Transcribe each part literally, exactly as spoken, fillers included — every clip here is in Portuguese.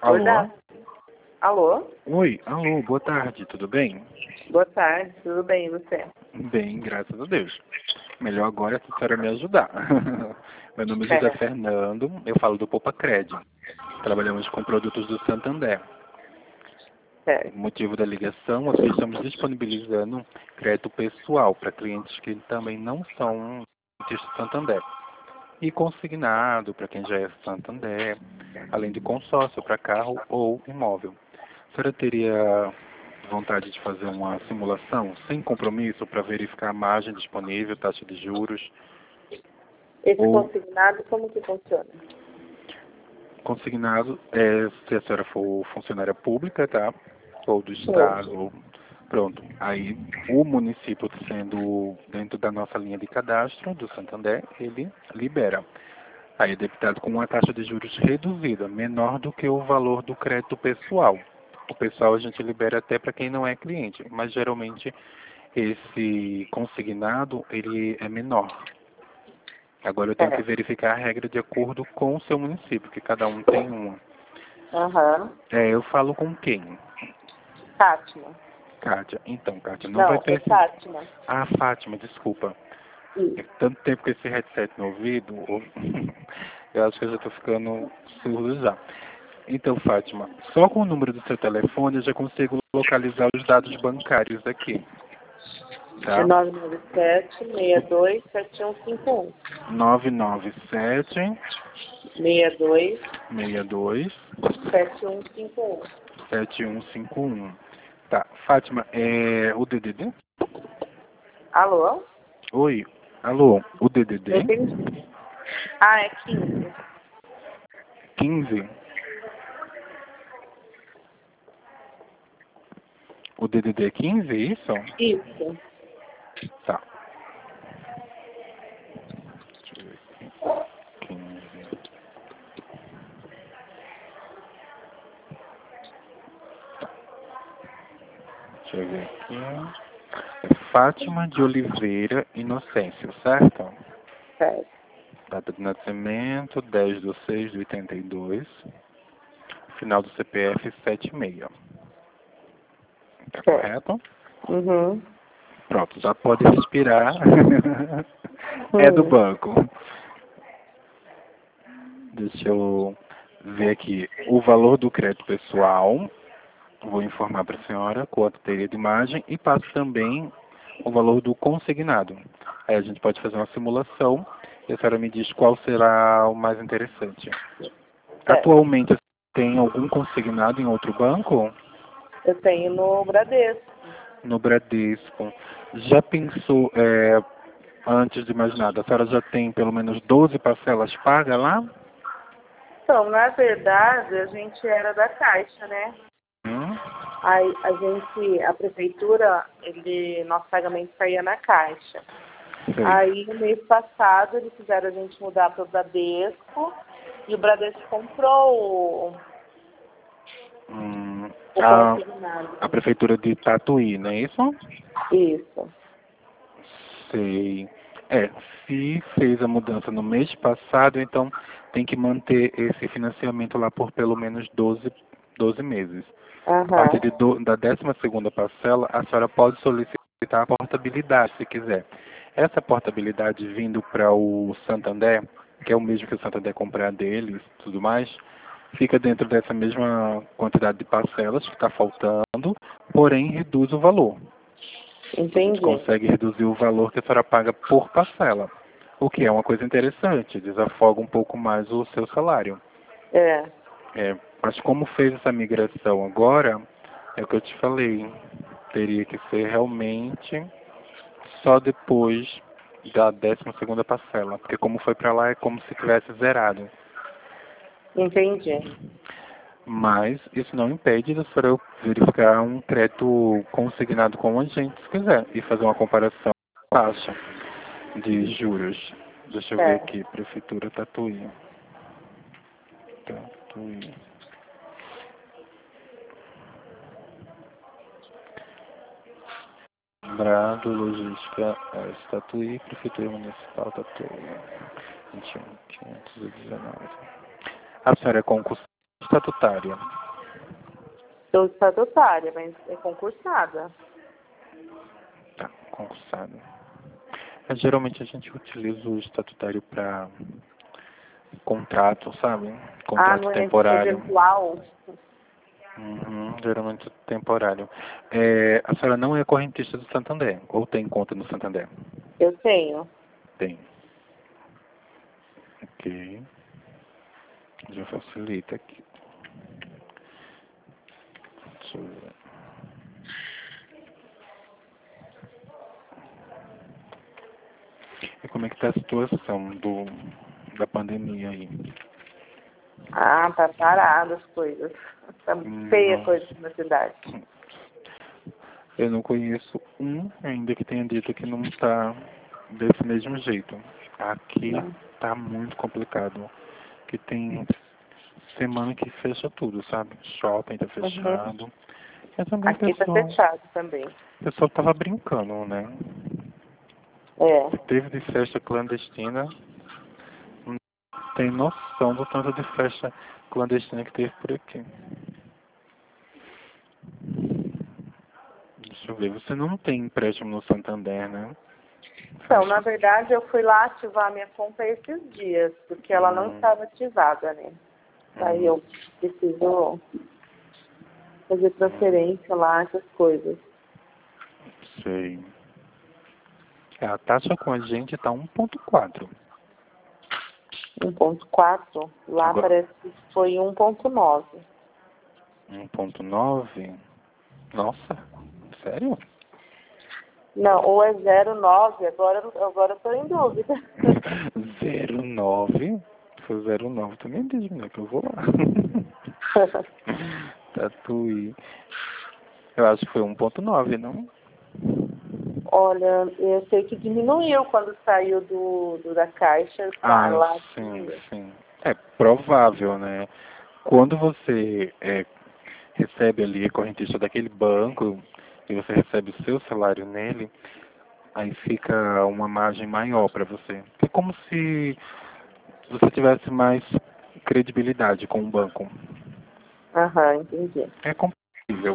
Alô? Verdade. Alô? Oi, alô, boa tarde, tudo bem? Boa tarde, tudo bem, e você? Bem, graças a Deus. Melhor agora é se a senhora me ajudar. Meu nome é José Certo. Fernando, eu falo do Poupa Cred. Trabalhamos com produtos do Santander. Certo. O motivo da ligação é que estamos disponibilizando crédito pessoal para clientes que também não são clientes do Santander. E consignado para quem já é Santander, além de consórcio para carro ou imóvel. A senhora teria vontade de fazer uma simulação sem compromisso para verificar a margem disponível, taxa de juros? Esse Ou consignado, como que funciona? consignado, é, se a senhora for funcionária pública, tá? Ou do Estado, Sim. ou, pronto. Aí o município, sendo dentro da nossa linha de cadastro do Santander, ele libera. Aí é debitado com uma taxa de juros reduzida, menor do que o valor do crédito pessoal. O pessoal a gente libera até para quem não é cliente, mas geralmente esse consignado ele é menor. Agora eu tenho que Certo. verificar a regra de acordo com o seu município, que cada um tem uma. Aham. É, eu falo com quem? Fátima. Kátia. Então, Kátia, não vai Não, é ter esse... Fátima. Ah, Fátima, desculpa. É Isso. tanto tempo com esse headset no ouvido, ou- eu acho que eu já estou ficando surdo já. Então, Fátima, só com o número do seu telefone eu já consigo localizar os dados bancários aqui, É tá? nove nove sete, seis dois, sete um cinco um. nove nove sete, seis dois, seis dois, sete um cinco um. sete um cinco um. Tá, Fátima, é o D D D? Alô? Oi, alô, o Eu D D D? entendi. Ah, é quinze. quinze? O D D D é quinze, é isso? Isso. Tá. Deixa eu ver aqui. quinze. Deixa eu ver aqui. É Fátima de Oliveira Inocêncio, certo? Certo. Data de nascimento, dez de seis de oitenta e dois. Final do C P F, setenta e seis. Tá Certo. correto? Uhum. Pronto, já pode respirar. É do Hum. banco. Deixa eu ver aqui. O valor do crédito pessoal, vou informar para a senhora quanto teria de margem e passo também o valor do consignado. Aí a gente pode fazer uma simulação e a senhora me diz qual será o mais interessante. Certo. Atualmente tem algum consignado em outro banco? Eu tenho no Bradesco. No Bradesco. Já pensou, é, antes de mais nada, a senhora já tem pelo menos doze parcelas pagas lá? Então, na verdade, a gente era da Caixa, né? Hum? Aí a gente, a prefeitura, ele, nosso pagamento saía na Caixa. Sei. Aí no mês passado eles fizeram a gente mudar para o Bradesco e o Bradesco comprou o, Hum, o a, consignado. a prefeitura de Tatuí, não é isso? Isso. Sei. É, se fez a mudança no mês passado, então tem que manter esse financiamento lá por pelo menos doze doze meses. A partir Aham. de do, da décima segunda parcela, a senhora pode solicitar a portabilidade, se quiser. Essa portabilidade vindo para o Santander, que é o mesmo que o Santander comprar deles e tudo mais, fica dentro dessa mesma quantidade de parcelas que está faltando, porém reduz o valor. A gente Entendi. consegue reduzir o valor que a senhora paga por parcela, o que é uma coisa interessante, desafoga um pouco mais o seu salário. É. É, mas como fez essa migração agora, é o que eu te falei, teria que ser realmente só depois da décima segunda parcela, porque como foi para lá é como se tivesse zerado. Entendi. Mas isso não impede da senhora verificar um crédito consignado com a gente, se quiser, e fazer uma comparação da taxa de juros. Deixa eu ver Certo. aqui, Prefeitura Tatuí. Tatuí. Brado, Logística, é, Tatuí, Prefeitura Municipal Tatuí. vinte e um, quinhentos e dezenove. A senhora é concursada? Estatutária. Sou estatutária, mas é concursada. Tá, concursada. Mas, geralmente a gente utiliza o estatutário para contrato, sabe? Ah, Contrato não é temporário. eventual? Uhum, geralmente temporário. É, a senhora não é correntista do Santander? Ou tem conta no Santander? Eu tenho. Tem. Ok. Já facilita aqui. Deixa eu ver. E como é que está a situação do, da pandemia aí? Ah, tá parado as coisas. Tá feia a coisa Nossa. aqui na cidade. Eu não conheço um ainda que tenha dito que não está desse mesmo jeito. Aqui Não. tá muito complicado. Que tem semana que fecha tudo, sabe? Shopping tá Uhum. fechado. E também o Aqui tá pessoal, fechado também. o pessoal tava brincando, né? É. Que teve de festa clandestina, não tem noção do tanto de festa clandestina que teve por aqui. Deixa eu ver, você não tem empréstimo no Santander, né? Então, na Acho. verdade, eu fui lá ativar a minha conta esses dias, porque ela não Hum, estava ativada, né? Aí hum, eu preciso fazer hum, transferência lá, essas coisas. sei. É, a taxa com a gente tá um ponto quatro. um ponto quatro, lá Agora, parece que foi um ponto nove. um ponto nove? Nossa, sério? Não, ou é zero vírgula nove, agora, agora eu tô em dúvida. Zero nove? Se for zero nove, também diz, né, que eu vou lá. Tatuí. Eu acho que foi um ponto nove, não? Olha, eu sei que diminuiu quando saiu do, do da caixa, tá Ah, lá sim, diminuiu. sim. É provável, né? Quando você é, recebe ali a correntista daquele banco e você recebe o seu salário nele, aí fica uma margem maior para você. É como se você tivesse mais credibilidade com o banco. Aham, entendi. É compatível.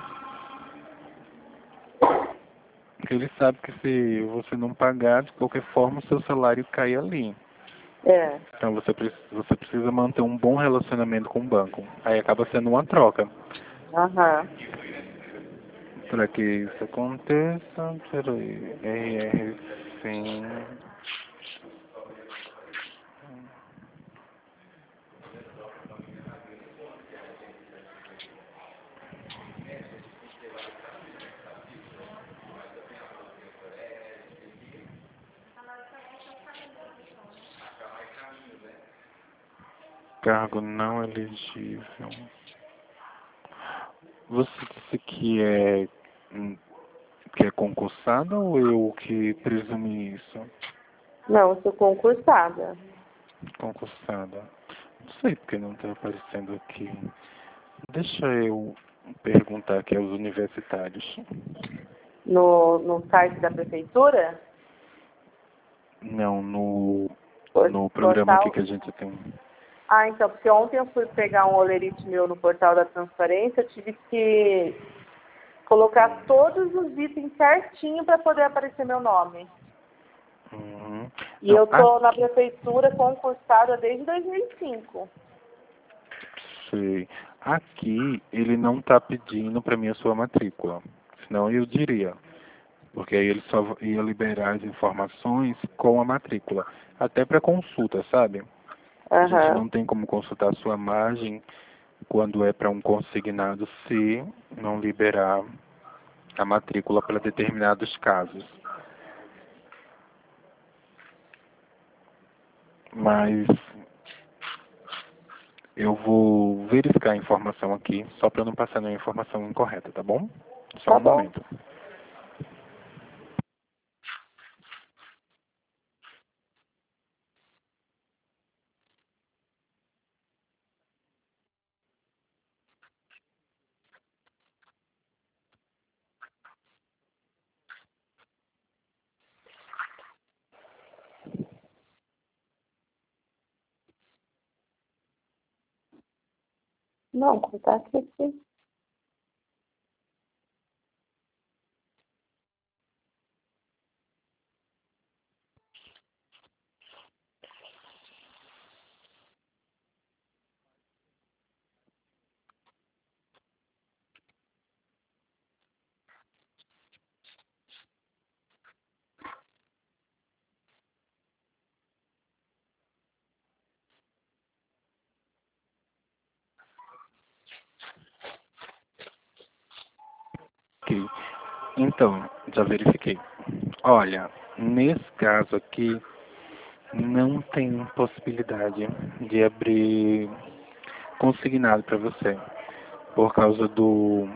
Porque ele sabe que se você não pagar, de qualquer forma, o seu salário cai ali. É, Então você, pre- você precisa manter um bom relacionamento com o banco. Aí acaba sendo uma troca. aham. Para que isso aconteça, peraí, R R, sim. Cargo não elegível. Você disse que é, hum, que é concursada ou eu que presumi isso? Não, eu sou concursada. Concursada. Não sei porque não está aparecendo aqui. Deixa eu perguntar aqui aos universitários. No, no site da prefeitura, Não, no, por- no programa aqui portal. que a gente tem. Ah, então, porque ontem eu fui pegar um olerite meu no portal da transparência, eu tive que colocar todos os itens certinho para poder aparecer meu nome. Uhum. E Não, eu tô na aqui, prefeitura concursada desde dois mil e cinco. sei. Aqui ele não está pedindo para mim a sua matrícula. Senão eu diria. Porque aí ele só ia liberar as informações com a matrícula. Até para consulta, sabe? A gente Aham, não tem como consultar a sua margem quando é para um consignado se não liberar a matrícula para determinados casos. Mas eu vou verificar a informação aqui, só para não passar nenhuma informação incorreta, tá bom? Só tá um bom. momento. Não, contato aqui. Ok. Então, já verifiquei. Olha, nesse caso aqui, não tem possibilidade de abrir consignado para você, por causa do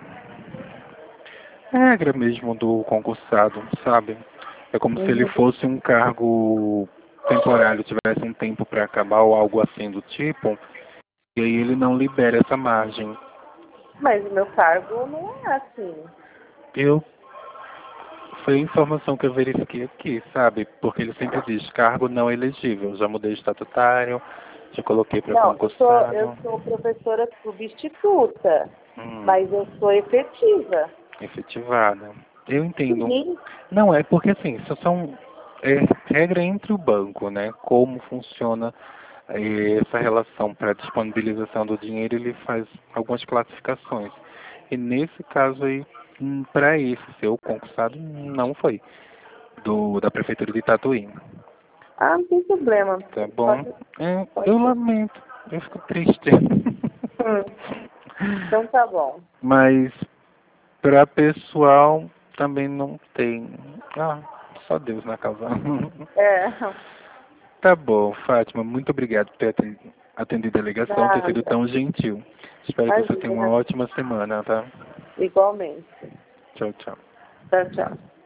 regra mesmo do concursado, sabe? É como se ele Uhum. fosse um cargo temporário, tivesse um tempo para acabar ou algo assim do tipo, e aí ele não libera essa margem. Mas o meu cargo não é assim. Eu Foi a informação que eu verifiquei aqui, sabe? Porque ele sempre diz cargo não elegível. Já mudei o estatutário, já coloquei para Não, eu sou, eu concursado. sou professora substituta, Hum, mas eu sou efetiva. efetivada. Eu entendo. Sim. Não, é porque assim, isso são é, regra entre o banco, né? Como funciona é, essa relação para disponibilização do dinheiro, ele faz algumas classificações. E nesse caso aí, para esse seu concursado, não foi. Do, da Prefeitura de Tatuí. Ah, não tem problema. Tá bom? Pode, É, pode. eu lamento, eu fico triste. Hum. Então tá bom. Mas para pessoal também não tem. Ah, só Deus na causa. É, Tá bom, Fátima, muito obrigado por ter aten- atendido a ligação, ter sido nada. tão gentil. Espero que você tenha uma Imagina. ótima semana, tá? Igualmente. Tchau, tchau. Tchau, tchau.